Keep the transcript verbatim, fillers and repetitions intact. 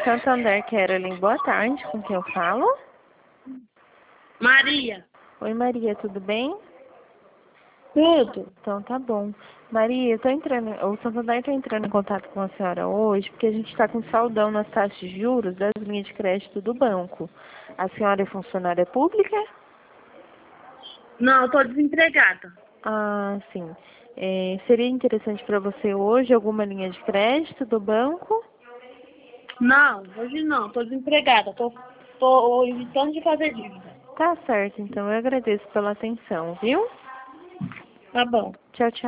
Santander, Carolyn, boa tarde, com quem eu falo? Maria. Oi, Maria, tudo bem? Tudo. Então tá bom. Maria, eu tô entrando, o Santander está entrando em contato com a senhora hoje, porque a gente está com saldão nas taxas de juros das linhas de crédito do banco. A senhora é funcionária pública? Não, eu tô desempregada. Ah, sim. É, seria interessante para você hoje alguma linha de crédito do banco? Não, hoje não, tô desempregada. Tô, tô evitando de fazer dívida. Tá certo, então eu agradeço pela atenção, viu? Tá bom. Tchau, tchau.